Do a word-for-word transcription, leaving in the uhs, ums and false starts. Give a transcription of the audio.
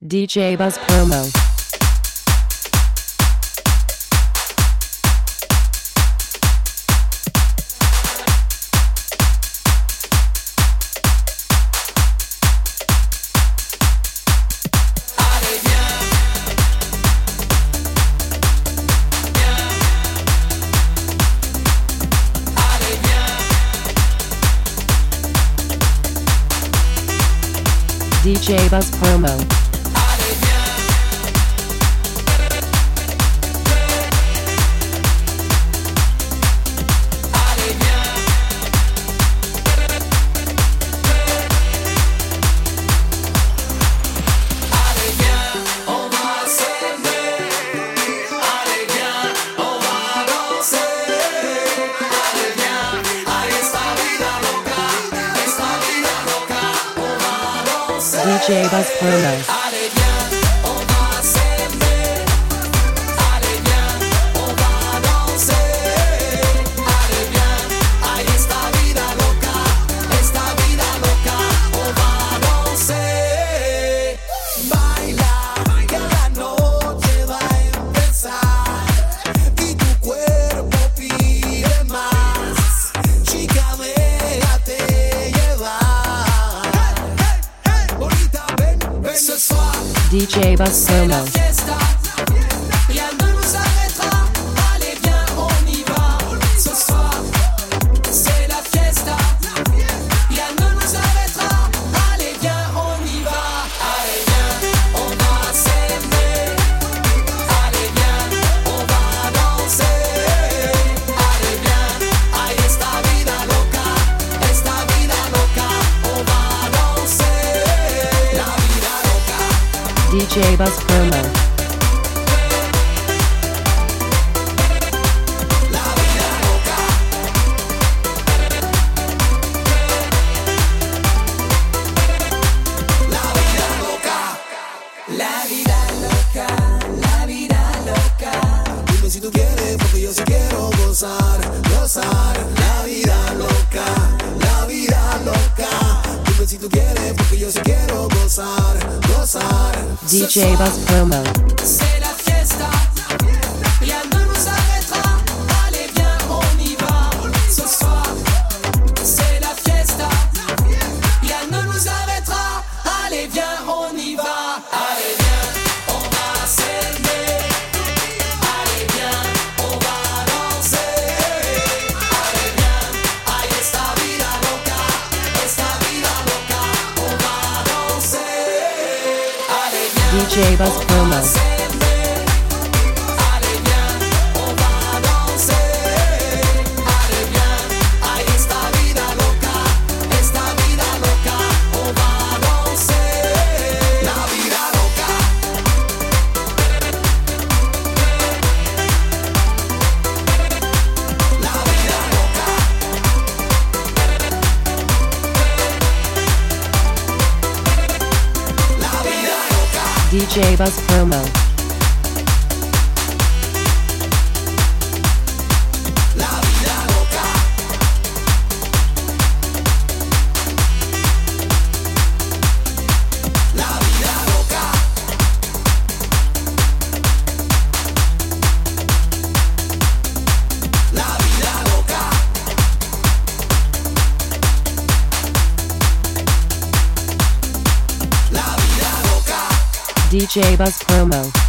D J Buzz Promo. D J Buzz Promo. D J Buzz Promo. D J Buzz Promo. D J Buzz Promo. La vida loca, la vida loca. Dime si tú quieres, porque yo sí quiero gozar, gozar. La vida loca, la vida loca. Dime si tú quieres, porque yo sí quiero gozar, gozar. D J Buzz Promo. C'est la fiesta, rien ne nous arrêtera. Allez viens, on y va. Ce soir, c'est la fiesta, rien ne nous arrêtera. Allez viens, on y va. Allez viens, on va s'aimer. Allez viens, on va danser. Allez viens, ay esta vida loca, esta vida loca, on va danser. Allez viens, D J Buzz Promo. allez viens, on va danser. Allez viens, ay esta vida loca, esta vida loca, on va danser. La vida loca. La vida loca. La vida loca. D J Buzz Promo. La vida loca. La vida loca. La vida loca. La vida loca. D J Buzz Promo.